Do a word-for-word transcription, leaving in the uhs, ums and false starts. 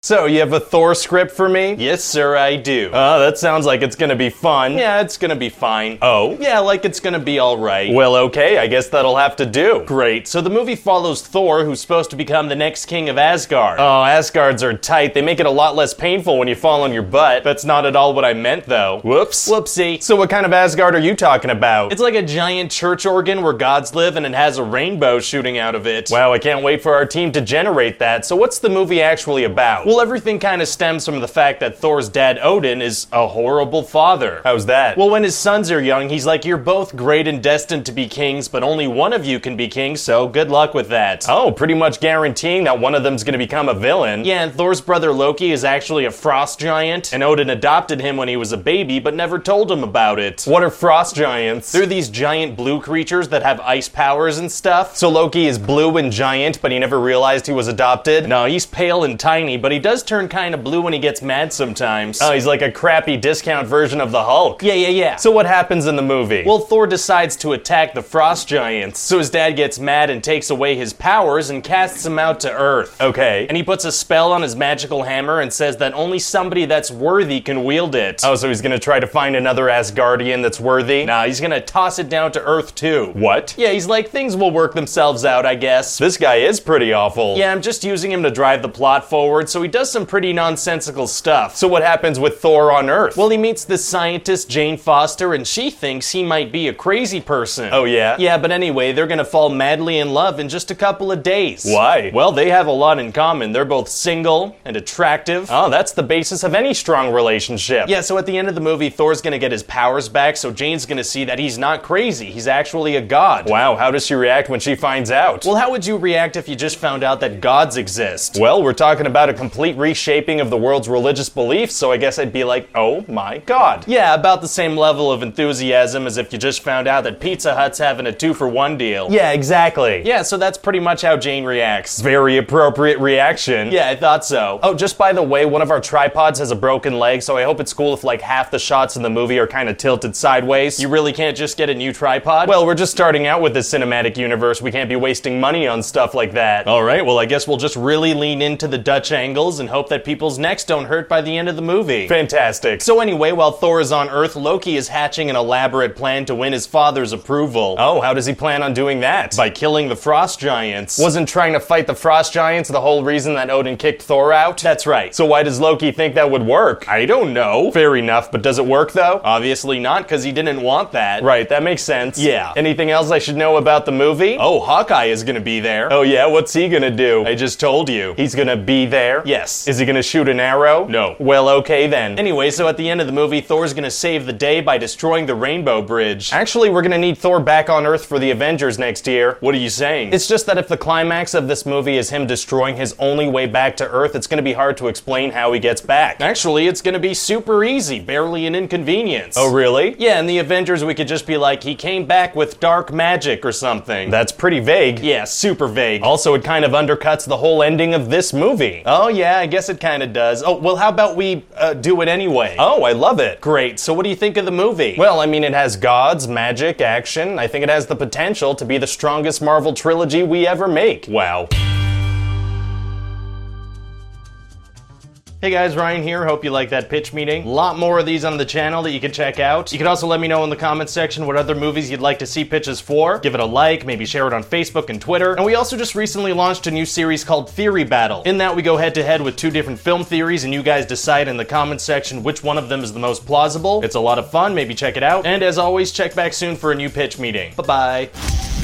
So, you have a Thor script for me? Yes, sir, I do. Oh, that sounds like it's gonna be fun. Yeah, it's gonna be fine. Oh? Yeah, like it's gonna be alright. Well, okay, I guess that'll have to do. Great. So the movie follows Thor, who's supposed to become the next king of Asgard. Oh, Asgards are tight. They make it a lot less painful when you fall on your butt. That's not at all what I meant, though. Whoops. Whoopsie. So what kind of Asgard are you talking about? It's like a giant church organ where gods live and it has a rainbow shooting out of it. Wow, I can't wait for our team to generate that. So what's the movie actually about? Well, everything kind of stems from the fact that Thor's dad, Odin, is a horrible father. How's that? Well, when his sons are young, he's like, you're both great and destined to be kings, but only one of you can be king, so good luck with that. Oh, pretty much guaranteeing that one of them's gonna become a villain. Yeah, and Thor's brother Loki is actually a frost giant, and Odin adopted him when he was a baby, but never told him about it. What are frost giants? They're these giant blue creatures that have ice powers and stuff. So Loki is blue and giant, but he never realized he was adopted? No, he's pale and tiny, but he does turn kind of blue when he gets mad sometimes. Oh, he's like a crappy discount version of the Hulk. Yeah, yeah, yeah. So what happens in the movie? Well, Thor decides to attack the frost giants. So his dad gets mad and takes away his powers and casts him out to Earth. Okay. And he puts a spell on his magical hammer and says that only somebody that's worthy can wield it. Oh, so he's gonna try to find another Asgardian that's worthy? Nah, he's gonna toss it down to Earth too. What? Yeah, he's like, things will work themselves out, I guess. This guy is pretty awful. Yeah, I'm just using him to drive the plot forward, so he does some pretty nonsensical stuff. So what happens with Thor on Earth? Well, he meets this scientist, Jane Foster, and she thinks he might be a crazy person. Oh, yeah? Yeah, but anyway, they're gonna fall madly in love in just a couple of days. Why? Well, they have a lot in common. They're both single and attractive. Oh, that's the basis of any strong relationship. Yeah, so at the end of the movie, Thor's gonna get his powers back, so Jane's gonna see that he's not crazy. He's actually a god. Wow, how does she react when she finds out? Well, how would you react if you just found out that gods exist? Well, we're talking about a complete reshaping of the world's religious beliefs, so I guess I'd be like, oh my god. Yeah, about the same level of enthusiasm as if you just found out that Pizza Hut's having a two-for-one deal. Yeah, exactly. Yeah, so that's pretty much how Jane reacts. Very appropriate reaction. Yeah, I thought so. Oh, just by the way, one of our tripods has a broken leg, so I hope it's cool if like half the shots in the movie are kind of tilted sideways. You really can't just get a new tripod? Well, we're just starting out with this cinematic universe. We can't be wasting money on stuff like that. Alright, well I guess we'll just really lean into the Dutch angles and hope that people's necks don't hurt by the end of the movie. Fantastic. So anyway, while Thor is on Earth, Loki is hatching an elaborate plan to win his father's approval. Oh, how does he plan on doing that? By killing the frost giants. Wasn't trying to fight the frost giants the whole reason that Odin kicked Thor out? That's right. So why does Loki think that would work? I don't know. Fair enough, but does it work though? Obviously not, because he didn't want that. Right, that makes sense. Yeah. Anything else I should know about the movie? Oh, Hawkeye is gonna be there. Oh yeah, what's he gonna do? I just told you. He's gonna be there? Yes. Is he gonna shoot an arrow? No. Well, okay then. Anyway, so at the end of the movie, Thor's gonna save the day by destroying the Rainbow Bridge. Actually, we're gonna need Thor back on Earth for the Avengers next year. What are you saying? It's just that if the climax of this movie is him destroying his only way back to Earth, it's gonna be hard to explain how he gets back. Actually, it's gonna be super easy, barely an inconvenience. Oh, really? Yeah, in the Avengers, we could just be like, he came back with dark magic or something. That's pretty vague. Yeah, super vague. Also, it kind of undercuts the whole ending of this movie. Oh yeah, I guess it kind of does. Oh, well, how about we uh, do it anyway? Oh, I love it. Great. So what do you think of the movie? Well, I mean, it has gods, magic, action. I think it has the potential to be the strongest Marvel trilogy we ever make. Wow. Hey guys, Ryan here. Hope you like that pitch meeting. A lot more of these on the channel that you can check out. You can also let me know in the comments section what other movies you'd like to see pitches for. Give it a like, maybe share it on Facebook and Twitter. And we also just recently launched a new series called Theory Battle. In that, we go head to head with two different film theories, and you guys decide in the comments section which one of them is the most plausible. It's a lot of fun. Maybe check it out. And as always, check back soon for a new pitch meeting. Bye-bye.